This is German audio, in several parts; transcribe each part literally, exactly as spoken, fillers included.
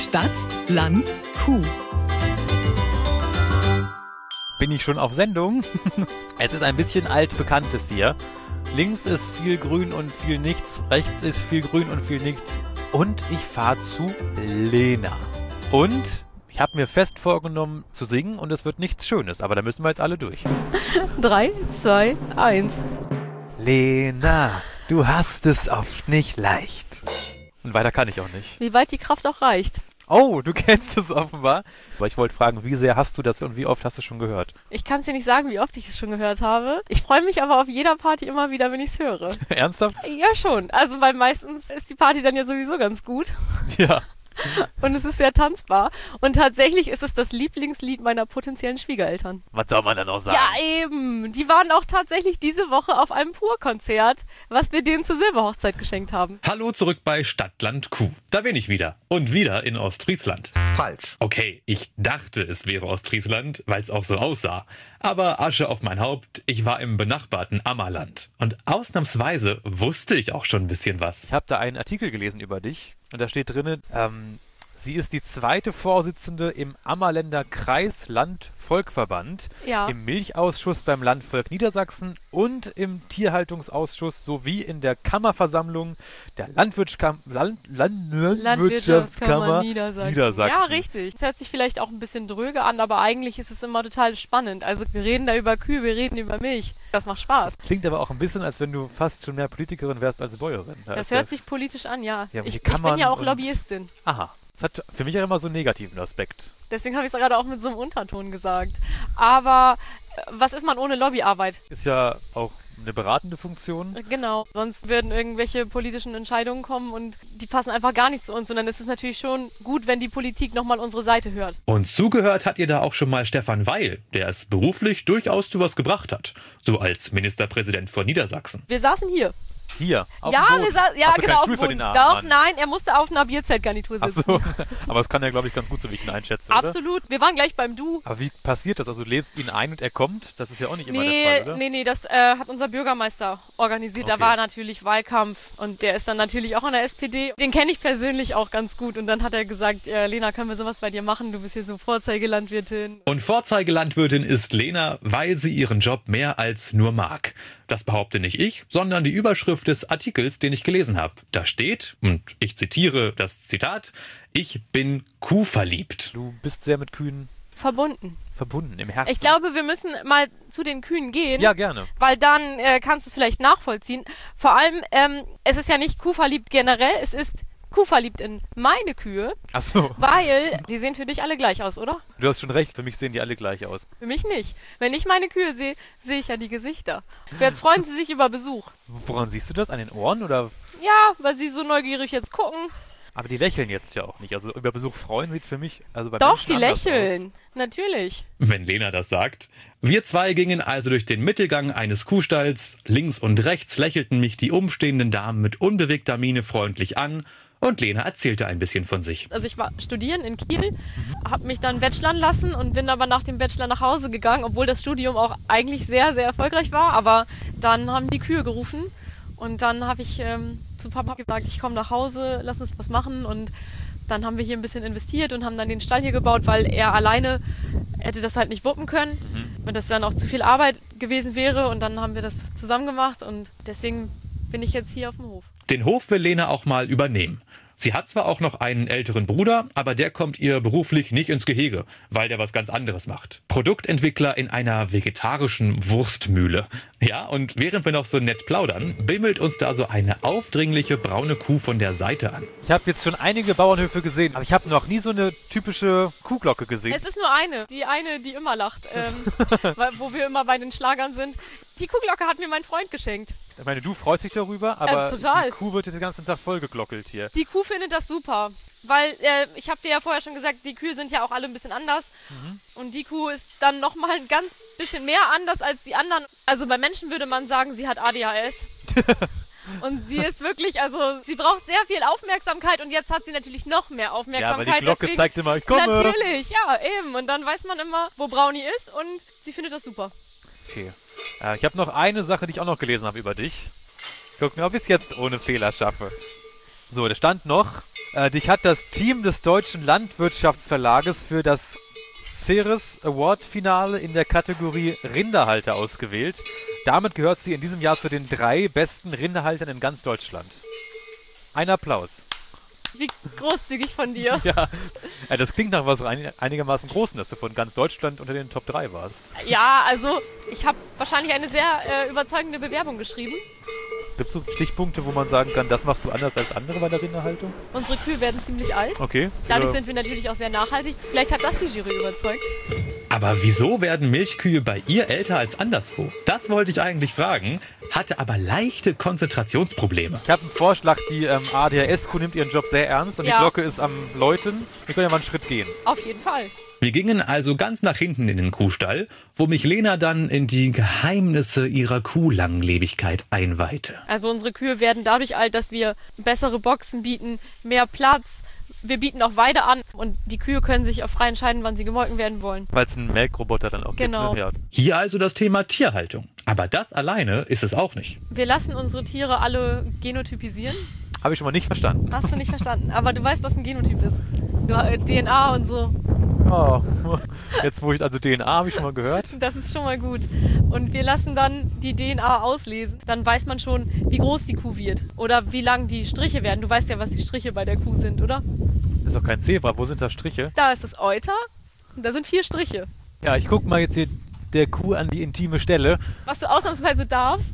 Stadt, Land, Kuh. Bin ich schon auf Sendung? Es ist ein bisschen altbekanntes hier. Links ist viel Grün und viel Nichts, rechts ist viel Grün und viel Nichts. Und ich fahre zu Lena. Und ich habe mir fest vorgenommen zu singen und es wird nichts Schönes, aber da müssen wir jetzt alle durch. Drei, zwei, eins. Lena, du hast es oft nicht leicht. Und weiter kann ich auch nicht. Wie weit die Kraft auch reicht. Oh, du kennst es offenbar. Aber ich wollte fragen, wie sehr hast du das und wie oft hast du es schon gehört? Ich kann es dir nicht sagen, wie oft ich es schon gehört habe. Ich freue mich aber auf jeder Party immer wieder, wenn ich es höre. Ernsthaft? Ja, schon. Also, weil meistens ist die Party dann ja sowieso ganz gut. Ja. Und es ist sehr tanzbar. Und tatsächlich ist es das Lieblingslied meiner potenziellen Schwiegereltern. Was soll man da noch sagen? Ja, eben. Die waren auch tatsächlich diese Woche auf einem Pur-Konzert, was wir denen zur Silberhochzeit geschenkt haben. Hallo zurück bei Stadt, Land, Kuh. Da bin ich wieder. Und wieder in Ostfriesland. Falsch. Okay, ich dachte, es wäre Ostfriesland, weil es auch so aussah. Aber Asche auf mein Haupt, ich war im benachbarten Ammerland. Und ausnahmsweise wusste ich auch schon ein bisschen was. Ich habe da einen Artikel gelesen über dich und da steht drin, ähm, sie ist die zweite Vorsitzende im Ammerländer Kreis-Land-Volkverband, Ja. im Milchausschuss beim Landvolk Niedersachsen und im Tierhaltungsausschuss sowie in der Kammerversammlung der Landwirtschaftskammer Land Landwirtschaftskammer Landwirtschaftskammer Niedersachsen. Niedersachsen. Ja, richtig. Es hört sich vielleicht auch ein bisschen dröge an, aber eigentlich ist es immer total spannend. Also wir reden da über Kühe, wir reden über Milch. Das macht Spaß. Klingt aber auch ein bisschen, als wenn du fast schon mehr Politikerin wärst als Bäuerin. Da Das ist hört ja- sich politisch an, ja. Ja, ich, die ich bin Kammern ja auch und- Lobbyistin. Aha. Das hat für mich auch immer so einen negativen Aspekt. Deswegen habe ich es gerade auch mit so einem Unterton gesagt. Aber äh, was ist man ohne Lobbyarbeit? Ist ja auch eine beratende Funktion. Genau, sonst würden irgendwelche politischen Entscheidungen kommen und die passen einfach gar nicht zu uns. Und dann ist es natürlich schon gut, wenn die Politik nochmal unsere Seite hört. Und zugehört hat ihr da auch schon mal Stefan Weil, der es beruflich durchaus zu was gebracht hat. So als Ministerpräsident von Niedersachsen. Wir saßen hier. Hier, auf ja, dem Boden. wir saßen, ja, Hast du genau, keinen auf Stuhl dem für den Boden. Arm, Doch, Mann? nein, er musste auf einer Bierzeltgarnitur Ach sitzen. so. Aber das kann er, glaube ich, ganz gut, so wie ich ihn einschätze, oder? Absolut. Wir waren gleich beim Du. Aber wie passiert das? Also du lädst ihn ein und er kommt? Das ist ja auch nicht immer Nee, der Fall, oder? nee, nee, das äh, hat unser Bürgermeister organisiert. Da Okay. war natürlich Wahlkampf und der ist dann natürlich auch an der S P D. Den kenne ich persönlich auch ganz gut. Und dann hat er gesagt, äh, Lena, können wir sowas bei dir machen? Du bist hier so Vorzeigelandwirtin. Und Vorzeigelandwirtin ist Lena, weil sie ihren Job mehr als nur mag. Das behaupte nicht ich, sondern die Überschrift des Artikels, den ich gelesen habe. Da steht, und ich zitiere das Zitat, ich bin kuhverliebt. Du bist sehr mit Kühen Verbunden. verbunden, im Herzen. Ich glaube, wir müssen mal zu den Kühen gehen. Ja, gerne. Weil dann äh, kannst du es vielleicht nachvollziehen. Vor allem, ähm, es ist ja nicht kuhverliebt generell, es ist kuhverliebt in meine Kühe, Ach so. weil die sehen für dich alle gleich aus, oder? Du hast schon recht, für mich sehen die alle gleich aus. Für mich nicht. Wenn ich meine Kühe sehe, sehe ich ja die Gesichter. Jetzt freuen sie sich über Besuch. Woran siehst du das? An den Ohren oder? Ja, weil sie so neugierig jetzt gucken. Aber die lächeln jetzt ja auch nicht. Also über Besuch freuen sieht für mich, also bei Doch, Menschen die anders lächeln. Natürlich. Wenn Lena das sagt. Wir zwei gingen also durch den Mittelgang eines Kuhstalls. Links und rechts lächelten mich die umstehenden Damen mit unbewegter Miene freundlich an. Und Lena erzählte ein bisschen von sich. Also ich war studieren in Kiel, habe mich dann bachelorn lassen und bin aber nach dem Bachelor nach Hause gegangen, obwohl das Studium auch eigentlich sehr, sehr erfolgreich war. Aber dann haben die Kühe gerufen und dann habe ich ähm, zu Papa gesagt, ich komme nach Hause, lass uns was machen. Und dann haben wir hier ein bisschen investiert und haben dann den Stall hier gebaut, weil er alleine hätte das halt nicht wuppen können. Mhm. Und das dann auch zu viel Arbeit gewesen wäre. Und dann haben wir das zusammen gemacht und deswegen bin ich jetzt hier auf dem Hof. Den Hof will Lena auch mal übernehmen. Sie hat zwar auch noch einen älteren Bruder, aber der kommt ihr beruflich nicht ins Gehege, weil der was ganz anderes macht. Produktentwickler in einer vegetarischen Wurstmühle. Ja, und während wir noch so nett plaudern, bimmelt uns da so eine aufdringliche braune Kuh von der Seite an. Ich habe jetzt schon einige Bauernhöfe gesehen, aber ich habe noch nie so eine typische Kuhglocke gesehen. Es ist nur eine, die eine, die immer lacht, ähm, weil, wo wir immer bei den Schlagern sind. Die Kuhglocke hat mir mein Freund geschenkt. Ich meine, du freust dich darüber, aber Ähm, total. die Kuh wird jetzt den ganzen Tag vollgeglockelt hier. Die Kuh findet das super, weil äh, ich habe dir ja vorher schon gesagt, die Kühe sind ja auch alle ein bisschen anders. Mhm. Und die Kuh ist dann nochmal ein ganz bisschen mehr anders als die anderen. Also bei Menschen würde man sagen, sie hat A D H S. Und sie ist wirklich, also sie braucht sehr viel Aufmerksamkeit und jetzt hat sie natürlich noch mehr Ja, aber Aufmerksamkeit. die Glocke deswegen, zeigt immer, ich komme. Natürlich, ja, eben. Und dann weiß man immer, wo Brownie ist und sie findet das super. Okay. Äh, ich habe noch eine Sache, die ich auch noch gelesen habe über dich. Guck mir, ob ich es jetzt ohne Fehler schaffe. So, da stand noch, Äh, dich hat das Team des Deutschen Landwirtschaftsverlages für das Ceres Award Finale in der Kategorie Rinderhalter ausgewählt. Damit gehört sie in diesem Jahr zu den drei besten Rinderhaltern in ganz Deutschland. Ein Applaus. Wie großzügig von dir. Ja, äh, das klingt nach was ein, einigermaßen Großen, dass du von ganz Deutschland unter den Top drei warst. Ja, also ich habe wahrscheinlich eine sehr äh, überzeugende Bewerbung geschrieben. Gibt es so Stichpunkte, wo man sagen kann, das machst du anders als andere bei der Rinderhaltung? Unsere Kühe werden ziemlich alt. Okay. Dadurch Äh, sind wir natürlich auch sehr nachhaltig. Vielleicht hat das die Jury überzeugt. Aber wieso werden Milchkühe bei ihr älter als anderswo? Das wollte ich eigentlich fragen, hatte aber leichte Konzentrationsprobleme. Ich habe einen Vorschlag, die ähm, A D H S-Kuh nimmt ihren Job sehr ernst und Ja. die Glocke ist am Läuten. Wir können ja mal einen Schritt gehen. Auf jeden Fall. Wir gingen also ganz nach hinten in den Kuhstall, wo mich Lena dann in die Geheimnisse ihrer Kuhlanglebigkeit einweihte. Also unsere Kühe werden dadurch alt, dass wir bessere Boxen bieten, mehr Platz. Wir bieten auch Weide an und die Kühe können sich auch frei entscheiden, wann sie gemolken werden wollen. Weil es einen Melkroboter dann auch Genau. gibt. Ne? Ja. Hier also das Thema Tierhaltung. Aber das alleine ist es auch nicht. Wir lassen unsere Tiere alle genotypisieren. Habe ich schon mal nicht verstanden. Hast du nicht verstanden. Aber du weißt, was ein Genotyp ist. Du, äh, D N A und so. Ja, jetzt wo ich also D N A habe ich schon mal gehört. Das ist schon mal gut. Und wir lassen dann die D N A auslesen. Dann weiß man schon, wie groß die Kuh wird. Oder wie lang die Striche werden. Du weißt ja, was die Striche bei der Kuh sind, oder? Das ist doch kein Zebra. Wo sind da Striche? Da ist das Euter. Und da sind vier Striche. Ja, ich gucke mal jetzt hier der Kuh an die intime Stelle. Was du ausnahmsweise darfst.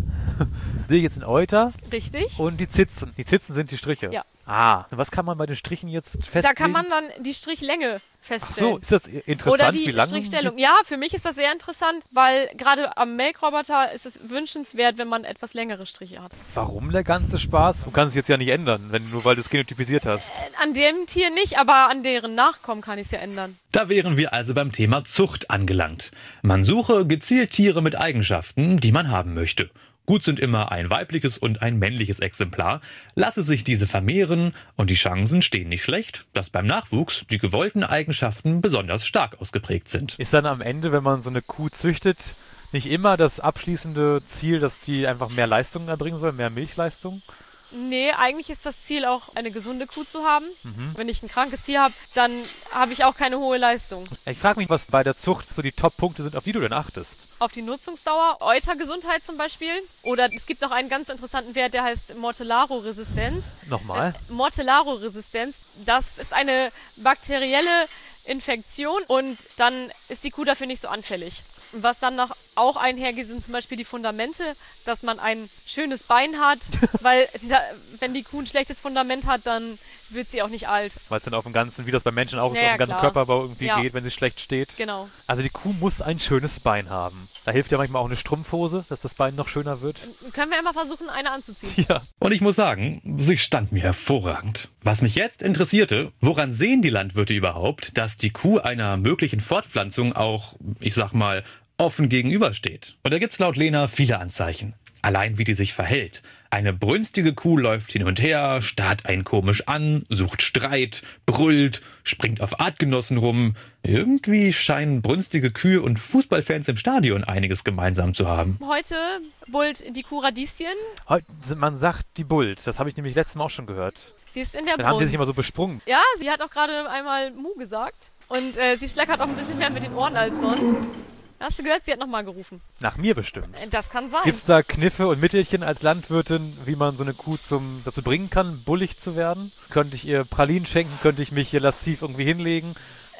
Sehe ich jetzt den Euter Richtig. und die Zitzen. Die Zitzen sind die Striche. Ja. Ah, was kann man bei den Strichen jetzt festlegen? Da kann man dann die Strichlänge Ach feststellen. so, ist das interessant, Oder die wie lange? Strichstellung. Ja, für mich ist das sehr interessant, weil gerade am Melkroboter ist es wünschenswert, wenn man etwas längere Striche hat. Warum der ganze Spaß? Du kannst es jetzt ja nicht ändern, wenn, nur weil du es genotypisiert hast. An dem Tier nicht, aber an deren Nachkommen kann ich es ja ändern. Da wären wir also beim Thema Zucht angelangt. Man suche gezielt Tiere mit Eigenschaften, die man haben möchte. Gut sind immer ein weibliches und ein männliches Exemplar. Lasse sich diese vermehren und die Chancen stehen nicht schlecht, dass beim Nachwuchs die gewollten Eigenschaften besonders stark ausgeprägt sind. Ist dann am Ende, wenn man so eine Kuh züchtet, nicht immer das abschließende Ziel, dass die einfach mehr Leistung erbringen soll, mehr Milchleistung? Nee, eigentlich ist das Ziel auch, eine gesunde Kuh zu haben. Wenn ich ein krankes Tier habe, dann habe ich auch keine hohe Leistung. Ich frage mich, was bei der Zucht so die Top-Punkte sind, auf die du denn achtest. Auf die Nutzungsdauer, Eutergesundheit zum Beispiel. Oder es gibt noch einen ganz interessanten Wert, der heißt Mortellaro-Resistenz. Nochmal? Äh, Mortellaro-Resistenz, das ist eine bakterielle Infektion und dann ist die Kuh dafür nicht so anfällig. Was dann noch auch einhergeht, sind zum Beispiel die Fundamente, dass man ein schönes Bein hat, weil da, wenn die Kuh ein schlechtes Fundament hat, dann wird sie auch nicht alt. Weil es dann auf dem ganzen, wie das beim Menschen auch ist, Ja, auf ja, dem ganzen klar. Körperbau irgendwie Ja. geht, wenn sie schlecht steht. Genau. Also die Kuh muss ein schönes Bein haben. Da hilft ja manchmal auch eine Strumpfhose, dass das Bein noch schöner wird. Können wir immer versuchen, eine anzuziehen. Ja. Und ich muss sagen, sie stand mir hervorragend. Was mich jetzt interessierte, woran sehen die Landwirte überhaupt, dass die Kuh einer möglichen Fortpflanzung auch, ich sag mal, offen gegenübersteht? Und da gibt's laut Lena viele Anzeichen. Allein wie die sich verhält. Eine brünstige Kuh läuft hin und her, starrt einen komisch an, sucht Streit, brüllt, springt auf Artgenossen rum. Irgendwie scheinen brünstige Kühe und Fußballfans im Stadion einiges gemeinsam zu haben. Heute bullt die Kuh Radieschen. Heute- Man sagt die Bult, das habe ich nämlich letztes Mal auch schon gehört. Sie ist in der Dann haben die Brunst. sich immer so besprungen. Ja, sie hat auch gerade einmal Mu gesagt. Und äh, sie schleckert auch ein bisschen mehr mit den Ohren als sonst. Hast du gehört? Sie hat nochmal gerufen. Nach mir bestimmt. Äh, Das kann sein. Gibt es da Kniffe und Mittelchen als Landwirtin, wie man so eine Kuh zum, dazu bringen kann, bullig zu werden? Könnte ich ihr Pralinen schenken? Könnte ich mich hier lasziv irgendwie hinlegen?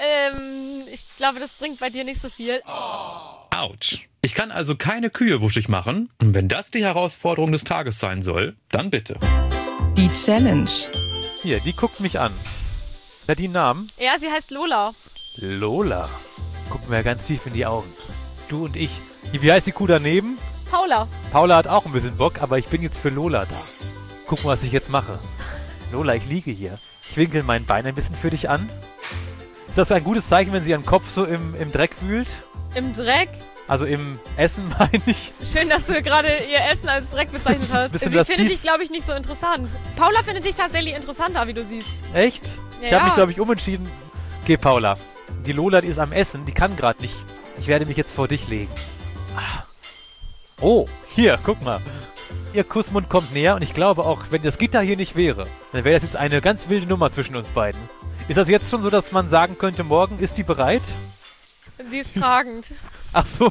Ähm, ich glaube, das bringt bei dir nicht so viel. Autsch. Ich kann also keine Kühe wuschig machen. Und wenn das die Herausforderung des Tages sein soll, dann bitte. Die Challenge. Hier, die guckt mich an. Ja, die Namen? Ja, sie heißt Lola. Lola. Gucken wir ganz tief in die Augen. Du und ich. Wie heißt die Kuh daneben? Paula. Paula hat auch ein bisschen Bock, aber ich bin jetzt für Lola da. Guck mal, was ich jetzt mache. Lola, ich liege hier. Ich winkel mein Bein ein bisschen für dich an. Ist das ein gutes Zeichen, wenn sie ihren Kopf so im, im Dreck wühlt? Im Dreck. Also im Essen, meine ich. Schön, dass du gerade ihr Essen als Dreck bezeichnet hast. Bisschen Sie lasziv. findet dich, glaube ich, nicht so interessant. Paula findet dich tatsächlich interessanter, wie du siehst. Echt? Ja, Ich habe mich, ja. glaube ich, umentschieden. Okay, Paula. Die Lola, die ist am Essen. Die kann gerade nicht. Ich werde mich jetzt vor dich legen. Ah. Oh, hier, guck mal. Ihr Kussmund kommt näher und ich glaube auch, wenn das Gitter hier nicht wäre, dann wäre das jetzt eine ganz wilde Nummer zwischen uns beiden. Ist das jetzt schon so, dass man sagen könnte, morgen ist die bereit? Die ist tragend. Ach so.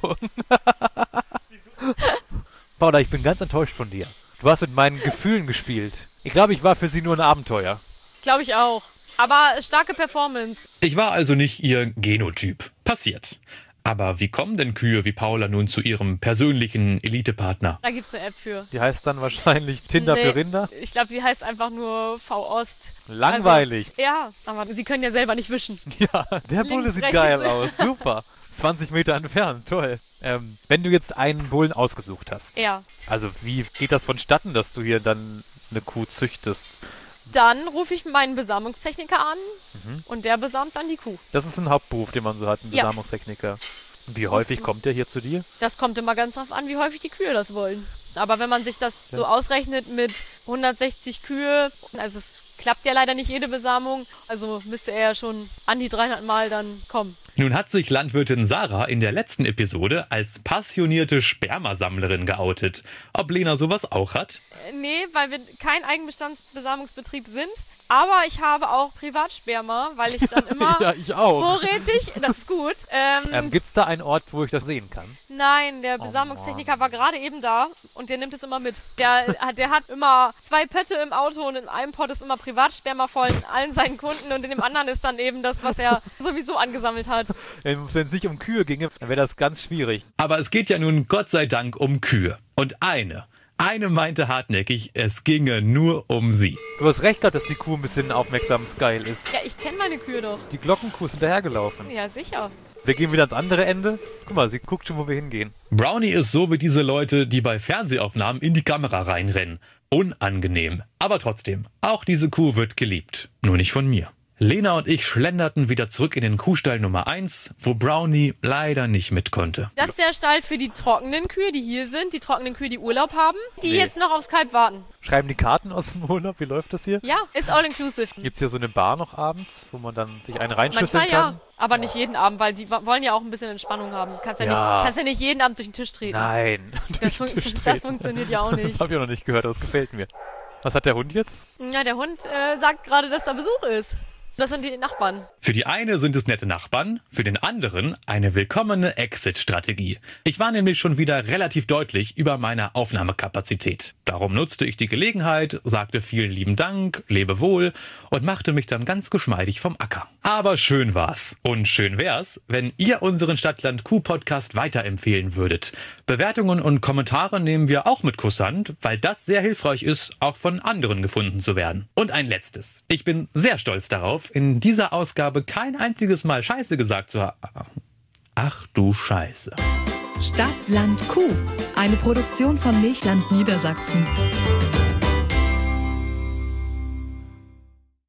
Paula, ich bin ganz enttäuscht von dir. Du hast mit meinen Gefühlen gespielt. Ich glaube, ich war für sie nur ein Abenteuer. Glaube ich auch. Aber starke Performance. Ich war also nicht ihr Genotyp. Passiert. Aber wie kommen denn Kühe wie Paula nun zu ihrem persönlichen Elitepartner? Da gibt's eine App für. Die heißt dann wahrscheinlich Tinder Nee, für Rinder. Ich glaube, sie heißt einfach nur V-Ost. Langweilig. Also, ja, aber sie können ja selber nicht wischen. Ja, der Bulle Links, sieht rechts. geil aus. Super. zwanzig Meter entfernt. Toll. Ähm, wenn du jetzt einen Bullen ausgesucht hast. Ja. Also wie geht das vonstatten, dass du hier dann eine Kuh züchtest? Dann rufe ich meinen Besamungstechniker an Mhm. und der besamt dann die Kuh. Das ist ein Hauptberuf, den man so hat, ein Ja. Besamungstechniker. Wie häufig kommt der hier zu dir? Das kommt immer ganz drauf an, wie häufig die Kühe das wollen. Aber wenn man sich das so ausrechnet mit hundertsechzig Kühe, also es klappt ja leider nicht jede Besamung, also müsste er ja schon an die dreihundert Mal dann kommen. Nun hat sich Landwirtin Sarah in der letzten Episode als passionierte Spermasammlerin geoutet. Ob Lena sowas auch hat? Äh, Nee, weil wir kein Eigenbestandsbesamungsbetrieb sind. Aber ich habe auch Privatsperma, weil ich dann immer Ja, ich auch. vorrätig, das ist gut. Ähm, Ähm, Gibt es da einen Ort, wo ich das sehen kann? Nein, der Besamungstechniker war gerade eben da und der nimmt es immer mit. Der, hat- der hat immer zwei Pötte im Auto und in einem Pott ist immer Privatsperma voll in allen seinen Kunden und in dem anderen ist dann eben das, was er sowieso angesammelt hat. Wenn es nicht um Kühe ginge, dann wäre das ganz schwierig. Aber es geht ja nun Gott sei Dank um Kühe. Und eine, eine meinte hartnäckig, es ginge nur um sie. Du hast recht gehabt, dass die Kuh ein bisschen aufmerksam geil ist. Ja, ich kenne meine Kühe doch. Die Glockenkuh ist hinterhergelaufen. Ja, sicher. Wir gehen wieder ans andere Ende. Guck mal, sie guckt schon, wo wir hingehen. Brownie ist so wie diese Leute, die bei Fernsehaufnahmen in die Kamera reinrennen. Unangenehm. Aber trotzdem, auch diese Kuh wird geliebt. Nur nicht von mir. Lena und ich schlenderten wieder zurück in den Kuhstall Nummer eins, wo Brownie leider nicht mit konnte. Das ist der Stall für die trockenen Kühe, die hier sind, die trockenen Kühe, die Urlaub haben, die Nee. jetzt noch aufs Kalb warten. Schreiben die Karten aus dem Urlaub? Wie läuft das hier? Ja, ist all inclusive. Gibt es hier so eine Bar noch abends, wo man dann sich einen reinschüsseln Manchmal kann? ja, aber nicht jeden Abend, weil die wa- wollen ja auch ein bisschen Entspannung haben. Kannst ja, Ja. Nicht, kannst ja nicht jeden Abend durch den Tisch treten. Nein. Das, fun Durch den Tisch das treten. funktioniert ja auch Das nicht. habe ich noch nicht gehört, aber das gefällt mir. Was hat der Hund jetzt? Ja, der Hund äh, sagt gerade, dass da Besuch ist. Das sind die Nachbarn. Für die eine sind es nette Nachbarn, für den anderen eine willkommene Exit-Strategie. Ich war nämlich schon wieder relativ deutlich über meiner Aufnahmekapazität. Darum nutzte ich die Gelegenheit, sagte vielen lieben Dank, lebe wohl und machte mich dann ganz geschmeidig vom Acker. Aber schön war's. Und schön wär's, wenn ihr unseren Stadtland-Kuh-Podcast weiterempfehlen würdet. Bewertungen und Kommentare nehmen wir auch mit Kusshand, weil das sehr hilfreich ist, auch von anderen gefunden zu werden. Und ein letztes. Ich bin sehr stolz darauf, in dieser Ausgabe kein einziges Mal Scheiße gesagt zu haben. Ach du Scheiße. Stadt, Land, Kuh. Eine Produktion von Milchland Niedersachsen.